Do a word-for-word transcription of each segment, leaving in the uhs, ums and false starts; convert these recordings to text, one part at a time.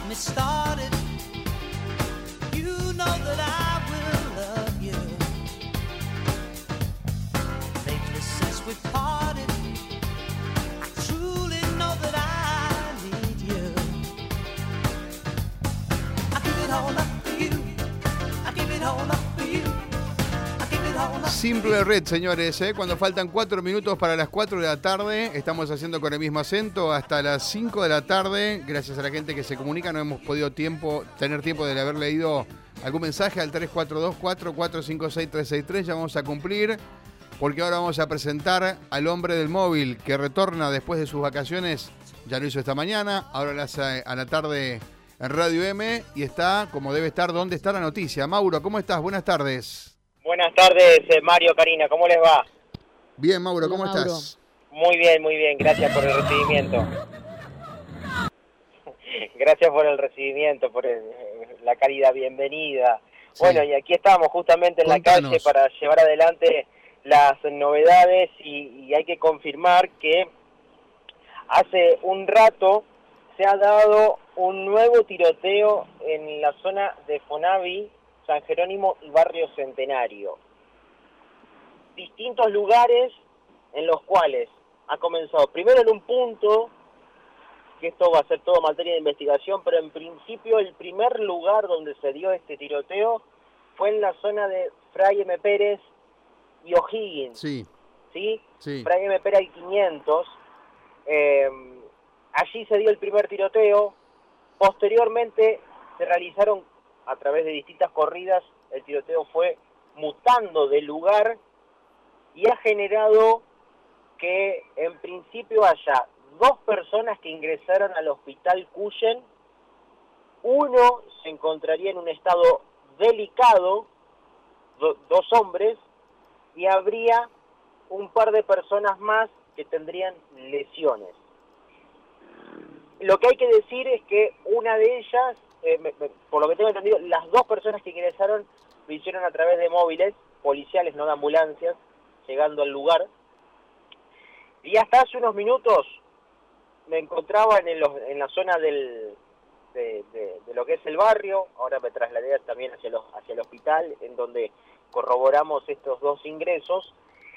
me started. You know that I will love you. Lately since we parted, I truly know that I need you. I give it all up for you. I give it all up for you. Simple Red, señores, ¿eh? Cuando faltan cuatro minutos para las cuatro de la tarde, estamos haciendo con el mismo acento hasta las cinco de la tarde. Gracias a la gente que se comunica, no hemos podido tiempo, tener tiempo de haber leído algún mensaje al tres cuatro dos, cuatro cuatro cinco seis, tres seis tres. Ya vamos a cumplir, porque ahora vamos a presentar al hombre del móvil que retorna después de sus vacaciones. Ya lo hizo esta mañana, ahora lo hace a la tarde en Radio M y está como debe estar donde está la noticia. Mauro, ¿cómo estás? Buenas tardes. Buenas tardes, Mario, Karina, ¿cómo les va? Bien, Mauro, ¿cómo Hola, Mauro. estás? Muy bien, muy bien, gracias por el recibimiento. Gracias por el recibimiento, por el, la cálida bienvenida. Sí. Bueno, y aquí estamos justamente en Contanos. La calle para llevar adelante las novedades y, y hay que confirmar que hace un rato se ha dado un nuevo tiroteo en la zona de Fonavi, San Jerónimo y Barrio Centenario. Distintos lugares en los cuales ha comenzado, primero en un punto, que esto va a ser todo materia de investigación, pero en principio el primer lugar donde se dio este tiroteo fue en la zona de Fray M. Pérez y O'Higgins. Sí. ¿Sí? Sí. Fray M. Pérez y quinientos. Eh, allí se dio el primer tiroteo. Posteriormente se realizaron a través de distintas corridas, el tiroteo fue mutando de lugar y ha generado que en principio haya dos personas que ingresaron al hospital Cuyen, uno se encontraría en un estado delicado, do, dos hombres, y habría un par de personas más que tendrían lesiones. Lo que hay que decir es que una de ellas, Eh, me, me, por lo que tengo entendido, las dos personas que ingresaron lo hicieron a través de móviles policiales, no de ambulancias, llegando al lugar. Y hasta hace unos minutos me encontraba en, el, en la zona del, de, de, de lo que es el barrio. Ahora me trasladé también hacia, los, hacia el hospital, en donde corroboramos estos dos ingresos.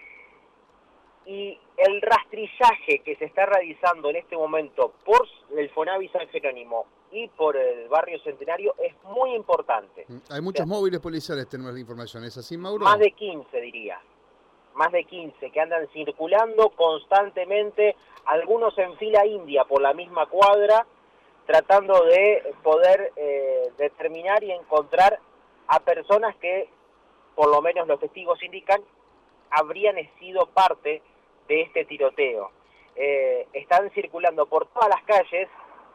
Y el rastrillaje que se está realizando en este momento por el Fonavi San Jerónimo y por el Barrio Centenario es muy importante. Hay muchos o sea, móviles policiales, tenemos la información. ¿Es así, Mauro? Más de quince, diría. Más de quince que andan circulando constantemente, algunos en fila india por la misma cuadra, tratando de poder eh, determinar y encontrar a personas que, por lo menos los testigos indican, habrían sido parte de este tiroteo. Eh, están circulando por todas las calles,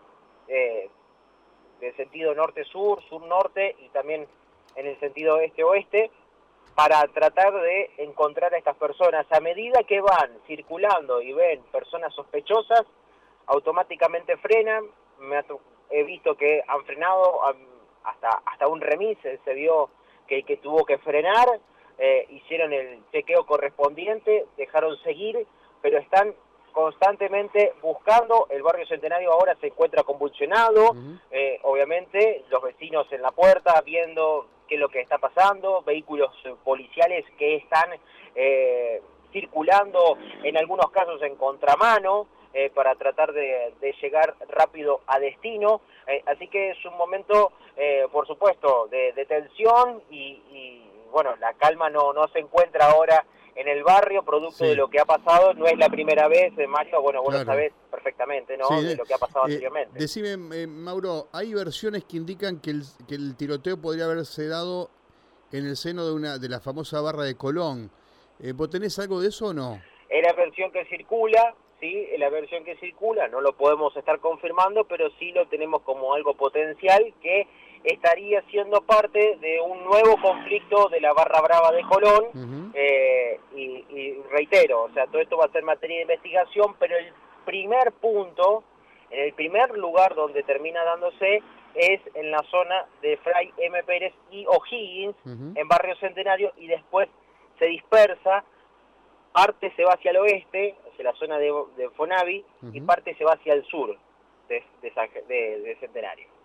eh, del sentido norte-sur, sur-norte y también en el sentido este-oeste, para tratar de encontrar a estas personas. A medida que van circulando y ven personas sospechosas, automáticamente frenan. Me ha, he visto que han frenado hasta, hasta un remis, se vio que, que tuvo que frenar, eh, hicieron el chequeo correspondiente, dejaron seguir, pero están constantemente buscando. El Barrio Centenario ahora se encuentra convulsionado, uh-huh. eh, obviamente los vecinos en la puerta viendo qué es lo que está pasando, vehículos policiales que están eh, circulando en algunos casos en contramano eh, para tratar de, de llegar rápido a destino, eh, así que es un momento eh, por supuesto de, de tensión y, y bueno, la calma no, no se encuentra ahora en el barrio, producto sí. de lo que ha pasado. No es la primera vez, Mario, bueno, vos claro. lo sabés perfectamente, ¿no? Sí, de lo que ha pasado eh, anteriormente. Decime, eh, Mauro, hay versiones que indican que el, que el tiroteo podría haberse dado en el seno de una de la famosa barra de Colón. Eh, ¿Vos tenés algo de eso o no? Es la versión que circula, sí, es la versión que circula, no lo podemos estar confirmando, pero sí lo tenemos como algo potencial que estaría siendo parte de un nuevo conflicto de la Barra Brava de Colón, uh-huh. eh, y, y reitero, o sea, todo esto va a ser materia de investigación, pero el primer punto, en el primer lugar donde termina dándose, es en la zona de Fray M. Pérez y O'Higgins, uh-huh. en Barrio Centenario, y después se dispersa, parte se va hacia el oeste, hacia la zona de, de Fonavi, uh-huh. y parte se va hacia el sur de, de, de, de Centenario.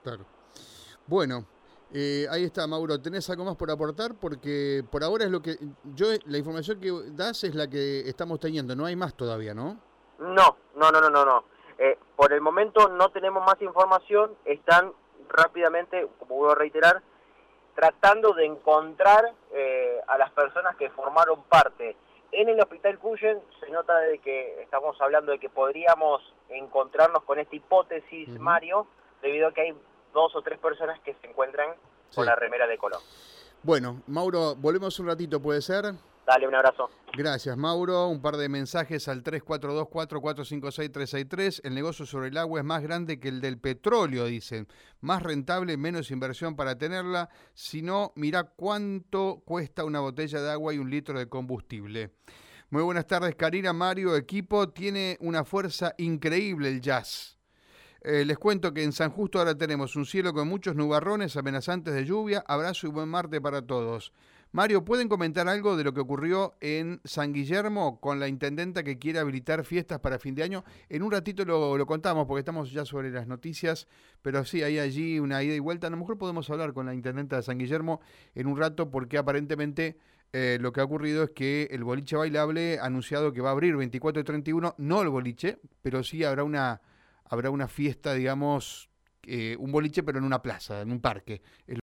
Claro. Bueno, eh, ahí está, Mauro. ¿Tenés algo más por aportar? Porque por ahora es lo que... yo La información que das es la que estamos teniendo. No hay más todavía, ¿no? No, no, no, no, no. no. Eh, por el momento no tenemos más información. Están rápidamente, como vuelvo a reiterar, tratando de encontrar eh, a las personas que formaron parte. En el Hospital Cuyen se nota de que estamos hablando de que podríamos encontrarnos con esta hipótesis, uh-huh. Mario, debido a que hay dos o tres personas que se encuentran sí. con la remera de Colón. Bueno, Mauro, volvemos un ratito, ¿puede ser? Dale, un abrazo. Gracias, Mauro. Un par de mensajes al tres cuatro dos cuatro cuatro cinco seis tres seis tres. El negocio sobre el agua es más grande que el del petróleo, dicen. Más rentable, menos inversión para tenerla. Si no, mirá cuánto cuesta una botella de agua y un litro de combustible. Muy buenas tardes, Karina, Mario, equipo. Tiene una fuerza increíble el jazz. Eh, les cuento que en San Justo ahora tenemos un cielo con muchos nubarrones amenazantes de lluvia. Abrazo y buen martes para todos. Mario, ¿pueden comentar algo de lo que ocurrió en San Guillermo con la intendenta que quiere habilitar fiestas para fin de año? En un ratito lo, lo contamos porque estamos ya sobre las noticias, pero sí, hay allí una ida y vuelta. A lo mejor podemos hablar con la intendenta de San Guillermo en un rato porque aparentemente eh, lo que ha ocurrido es que el boliche bailable ha anunciado que va a abrir veinticuatro y treinta y uno, no el boliche, pero sí habrá una, habrá una fiesta, digamos, eh, un boliche pero en una plaza, en un parque.